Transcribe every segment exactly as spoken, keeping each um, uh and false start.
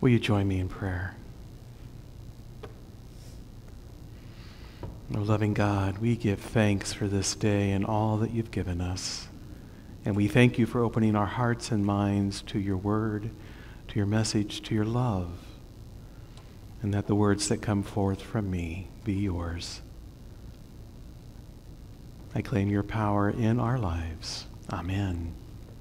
Will you join me in prayer? Oh, loving God, we give thanks for this day and all that you've given us. And we thank you for opening our hearts and minds to your word, to your message, to your love, and that the words that come forth from me be yours. I claim your power in our lives. Amen.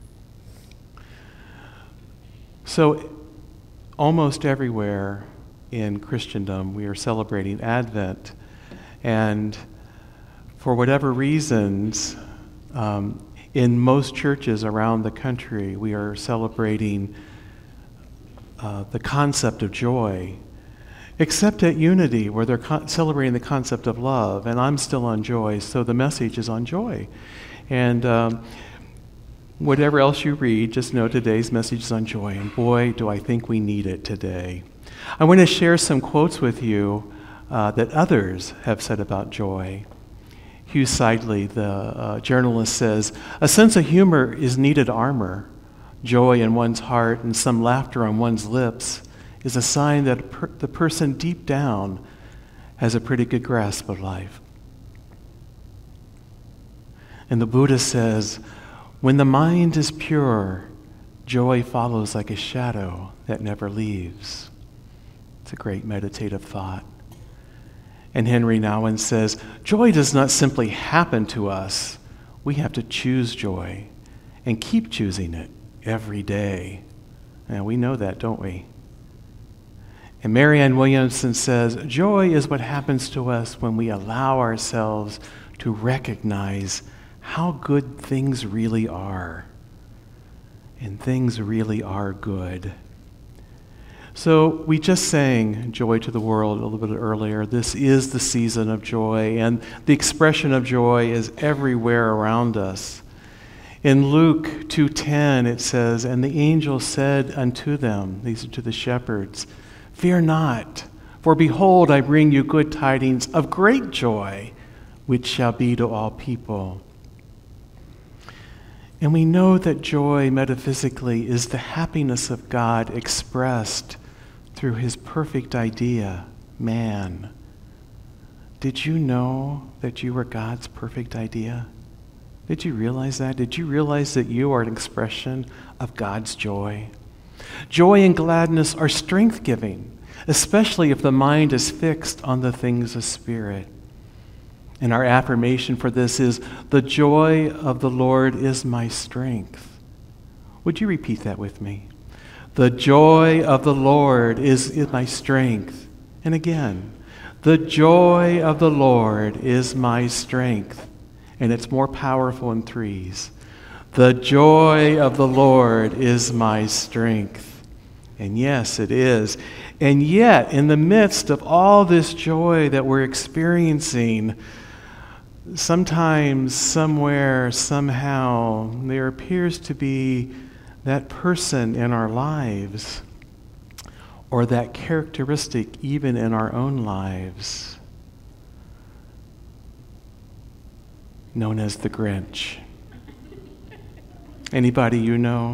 So, almost everywhere in Christendom, we are celebrating Advent. And for whatever reasons, um, in most churches around the country, we are celebrating uh, the concept of joy, except at Unity, where they're con- celebrating the concept of love, and I'm still on joy, so the message is on joy. And um, whatever else you read, just know today's message is on joy, and boy, do I think we need it today. I want to share some quotes with you Uh, that others have said about joy. Hugh Sidley, the uh, journalist, says, "A sense of humor is needed armor. Joy in one's heart and some laughter on one's lips is a sign that per- the person deep down has a pretty good grasp of life." And the Buddha says, "When the mind is pure, joy follows like a shadow that never leaves." It's a great meditative thought. And Henry Nouwen says, "Joy does not simply happen to us. We have to choose joy and keep choosing it every day." And we know that, don't we? And Marianne Williamson says, "Joy is what happens to us when we allow ourselves to recognize how good things really are. And things really are good." So we just sang Joy to the World a little bit earlier. This is the season of joy, and the expression of joy is everywhere around us. In Luke two ten it says, "And the angel said unto them," these are to the shepherds, "Fear not, for behold, I bring you good tidings of great joy, which shall be to all people." And we know that joy, metaphysically, is the happiness of God expressed through his perfect idea, man. Did you know that you were God's perfect idea? Did you realize that? Did you realize that you are an expression of God's joy? Joy and gladness are strength-giving, especially if the mind is fixed on the things of spirit. And our affirmation for this is, "The joy of the Lord is my strength." Would you repeat that with me? "The joy of the Lord is, is my strength." And again, "The joy of the Lord is my strength." And it's more powerful in threes. "The joy of the Lord is my strength." And yes, it is. And yet, in the midst of all this joy that we're experiencing, sometimes, somewhere, somehow, there appears to be that person in our lives, or that characteristic even in our own lives, known as the Grinch. Anybody you know?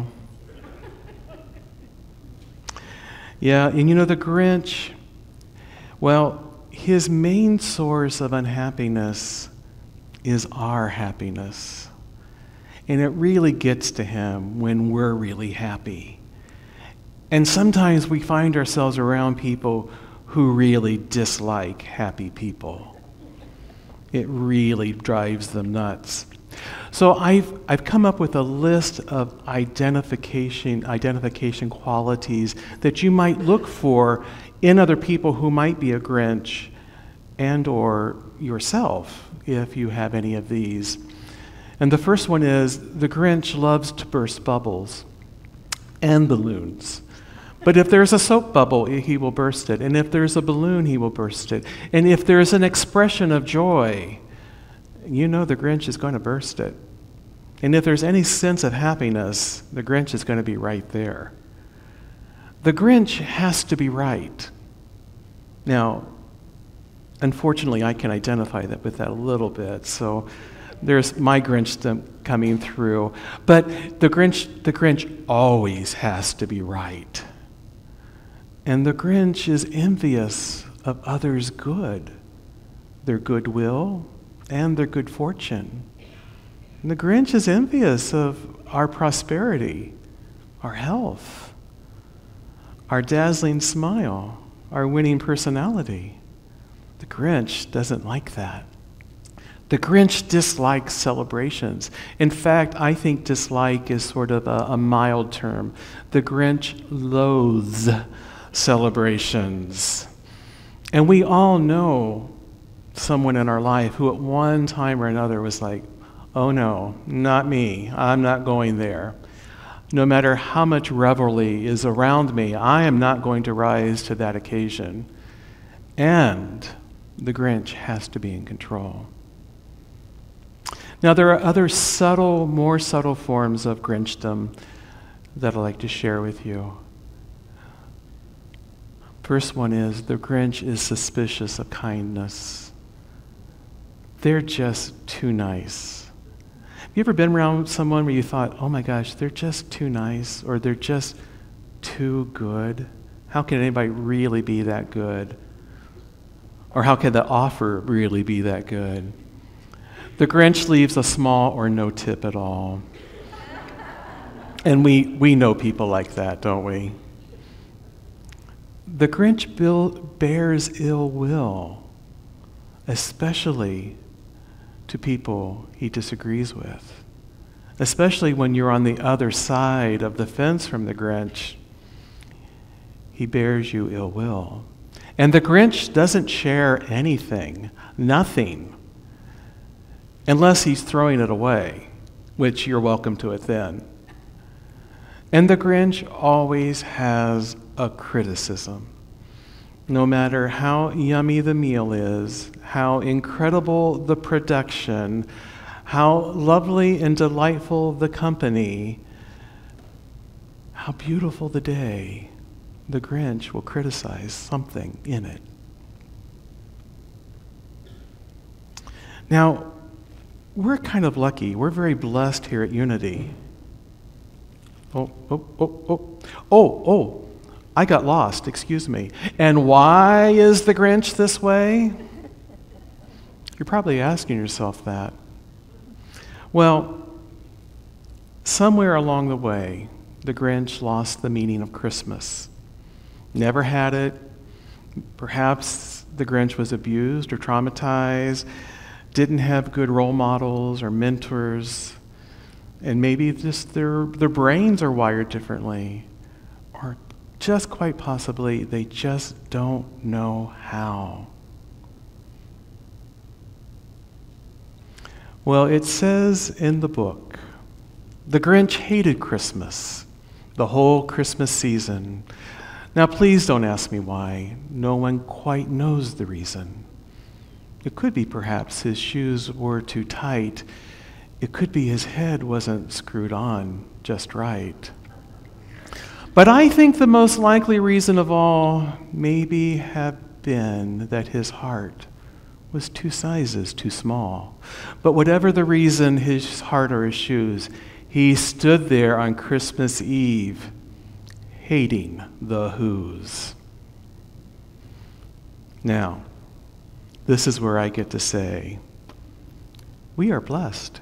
Yeah, and you know the Grinch, well, his main source of unhappiness is our happiness. And it really gets to him when we're really happy. And sometimes we find ourselves around people who really dislike happy people. It really drives them nuts. So I've I've come up with a list of identification identification qualities that you might look for in other people who might be a Grinch, and or yourself, if you have any of these. And the first one is, the Grinch loves to burst bubbles and balloons. But if there's a soap bubble, he will burst it. And if there's a balloon, he will burst it. And if there's an expression of joy, you know the Grinch is going to burst it. And if there's any sense of happiness, the Grinch is going to be right there. The Grinch has to be right. Now, unfortunately, I can identify that with that a little bit, so there's my Grinch coming through. But the Grinch, the Grinch always has to be right. And the Grinch is envious of others' good, their goodwill, and their good fortune. And the Grinch is envious of our prosperity, our health, our dazzling smile, our winning personality. The Grinch doesn't like that. The Grinch dislikes celebrations. In fact, I think dislike is sort of a, a mild term. The Grinch loathes celebrations. And we all know someone in our life who at one time or another was like, oh no, not me. I'm not going there. No matter how much revelry is around me, I am not going to rise to that occasion. And the Grinch has to be in control. Now, there are other subtle, more subtle forms of Grinchdom that I'd like to share with you. First one is the Grinch is suspicious of kindness. They're just too nice. Have you ever been around someone where you thought, oh my gosh, they're just too nice, or they're just too good? How can anybody really be that good? Or how can the offer really be that good? The Grinch leaves a small or no tip at all. And we, we know people like that, don't we? The Grinch build, bears ill will, especially to people he disagrees with, especially when you're on the other side of the fence from the Grinch. He bears you ill will. And the Grinch doesn't share anything, nothing, unless he's throwing it away, which you're welcome to it then. And the Grinch always has a criticism. No matter how yummy the meal is, how incredible the production, how lovely and delightful the company, how beautiful the day, the Grinch will criticize something in it. Now, we're kind of lucky. We're very blessed here at Unity. Oh, oh, oh, oh, oh, oh. I got lost, excuse me. And why is the Grinch this way? You're probably asking yourself that. Well, somewhere along the way, the Grinch lost the meaning of Christmas. Never had it. Perhaps the Grinch was abused or traumatized, didn't have good role models or mentors, and maybe just their, their brains are wired differently, or just quite possibly, they just don't know how. Well, it says in the book, the Grinch hated Christmas, the whole Christmas season. Now, please don't ask me why. No one quite knows the reason. It could be perhaps his shoes were too tight. It could be his head wasn't screwed on just right. But I think the most likely reason of all maybe have been that his heart was two sizes too small. But whatever the reason, his heart or his shoes, he stood there on Christmas Eve hating the Who's. Now, this is where I get to say, we are blessed.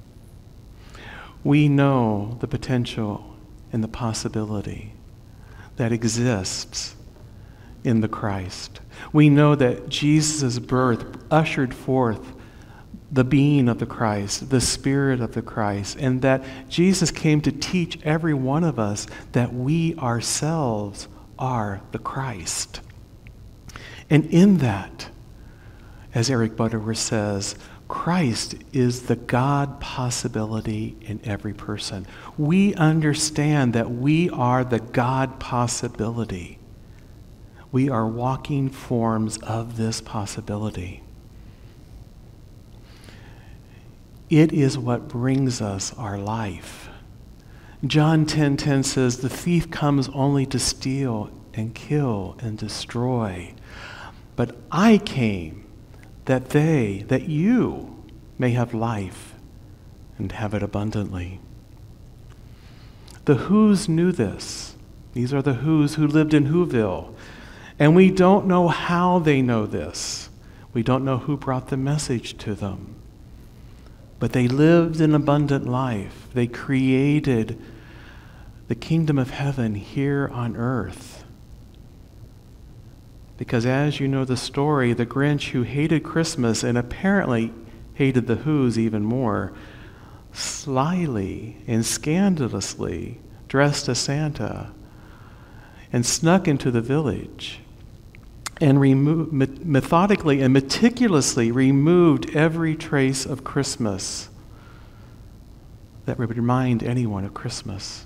We know the potential and the possibility that exists in the Christ. We know that Jesus' birth ushered forth the being of the Christ, the Spirit of the Christ, and that Jesus came to teach every one of us that we ourselves are the Christ. And in that, as Eric Butterworth says, Christ is the God possibility in every person. We understand that we are the God possibility. We are walking forms of this possibility. It is what brings us our life. John ten ten says, the thief comes only to steal and kill and destroy. But I came that they, that you may have life and have it abundantly. The Who's knew this. These are the Whos who lived in Whoville. And we don't know how they know this. We don't know who brought the message to them. But they lived an abundant life. They created the kingdom of heaven here on earth. Because as you know the story, the Grinch who hated Christmas and apparently hated the Whos even more, slyly and scandalously dressed as Santa and snuck into the village and remo- methodically and meticulously removed every trace of Christmas that would remind anyone of Christmas.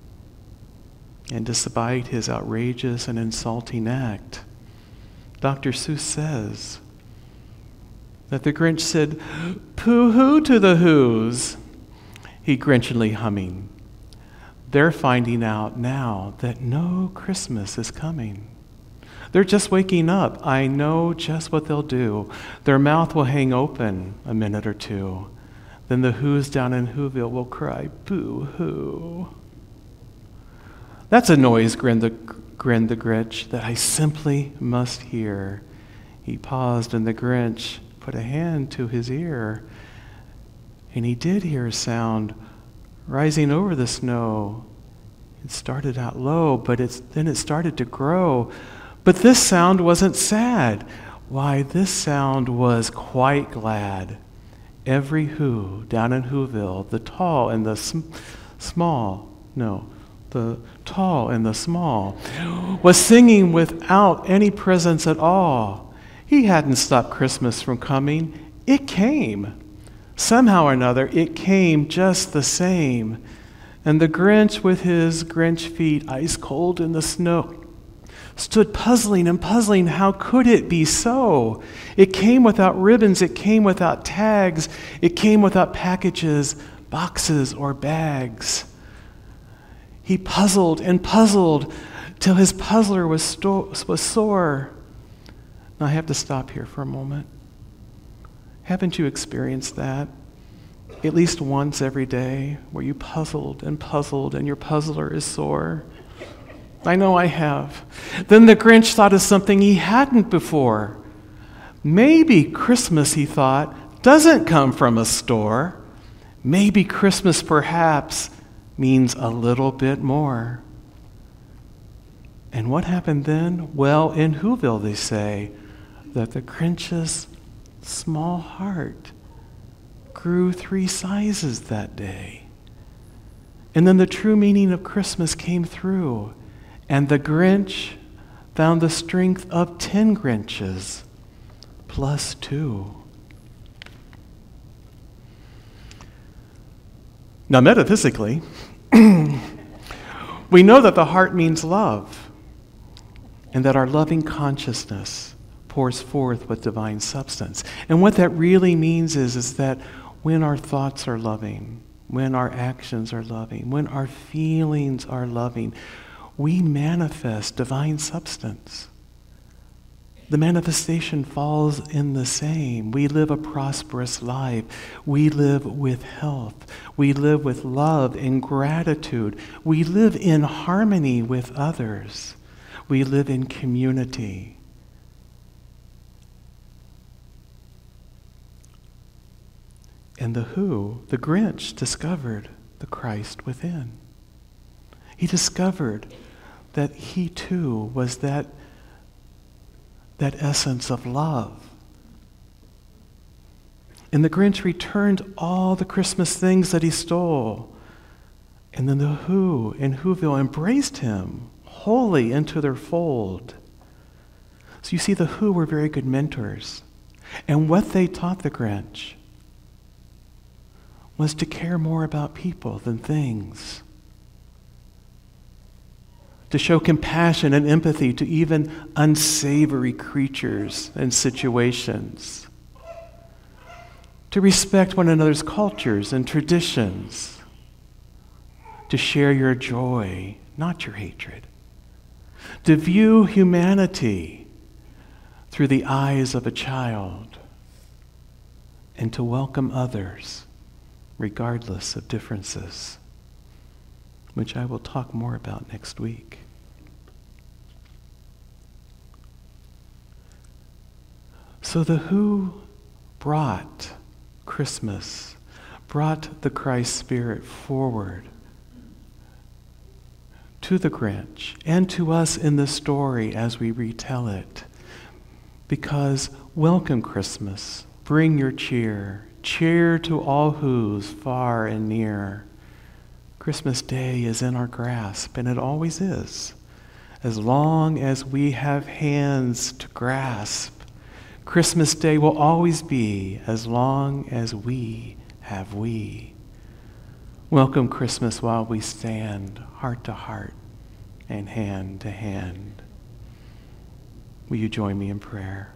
And despite his outrageous and insulting act, Doctor Seuss says that the Grinch said, "Pooh-hoo to the Whos," he grinchily humming. They're finding out now that no Christmas is coming. They're just waking up. I know just what they'll do. Their mouth will hang open a minute or two. Then the Whos down in Whoville will cry, "Boo-hoo." That's a noise, grinned the, grinned the Grinch, that I simply must hear. He paused, and the Grinch put a hand to his ear, and he did hear a sound rising over the snow. It started out low, but it's, then it started to grow. But this sound wasn't sad. Why, this sound was quite glad. Every Who down in Whoville, the tall and the sm- small, no, the tall and the small, was singing without any presents at all. He hadn't stopped Christmas from coming. It came. Somehow or another, it came just the same. And the Grinch, with his Grinch feet ice cold in the snow, stood puzzling and puzzling. How could it be so? It came without ribbons. It came without tags. It came without packages, boxes, or bags. He puzzled and puzzled till his puzzler was, sto- was sore. Now I have to stop here for a moment. Haven't you experienced that? At least once every day, where you puzzled and puzzled and your puzzler is sore? I know I have. Then the Grinch thought of something he hadn't before. Maybe Christmas, he thought, doesn't come from a store. Maybe Christmas, perhaps, means a little bit more. And what happened then? Well, in Whoville, they say that the Grinch's small heart grew three sizes that day. And then the true meaning of Christmas came through, and the Grinch found the strength of ten Grinches plus two. Now, metaphysically, we know that the heart means love, and that our loving consciousness pours forth with divine substance. And what that really means is, is that when our thoughts are loving, when our actions are loving, when our feelings are loving, we manifest divine substance. The manifestation falls in the same. We live a prosperous life. We live with health. We live with love and gratitude. We live in harmony with others. We live in community. And the Who, the Grinch, discovered the Christ within. He discovered that he too was that, that essence of love. And the Grinch returned all the Christmas things that he stole. And then the Who in Whoville embraced him wholly into their fold. So you see, the Who were very good mentors. And what they taught the Grinch was to care more about people than things. To show compassion and empathy to even unsavory creatures and situations. To respect one another's cultures and traditions. To share your joy, not your hatred. To view humanity through the eyes of a child. And to welcome others regardless of differences, which I will talk more about next week. So the who brought Christmas, brought the Christ Spirit forward to the Grinch and to us in the story as we retell it. Because welcome Christmas, bring your cheer, cheer to all who's far and near. Christmas Day is in our grasp, and it always is. As long as we have hands to grasp, Christmas Day will always be as long as we have we. Welcome Christmas while we stand heart to heart and hand to hand. Will you join me in prayer?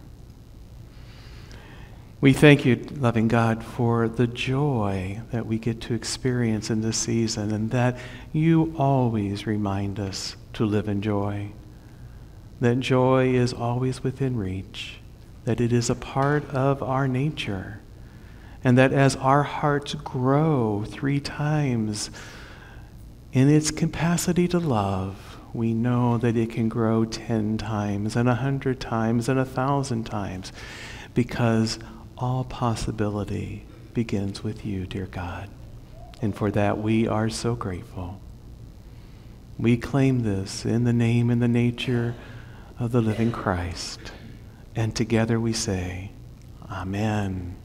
We thank you, loving God, for the joy that we get to experience in this season, and that you always remind us to live in joy. That joy is always within reach, that it is a part of our nature, and that as our hearts grow three times in its capacity to love, we know that it can grow ten times and a hundred times and a thousand times, because all possibility begins with you, dear God. And for that we are so grateful. We claim this in the name and the nature of the living Christ. And together we say, Amen.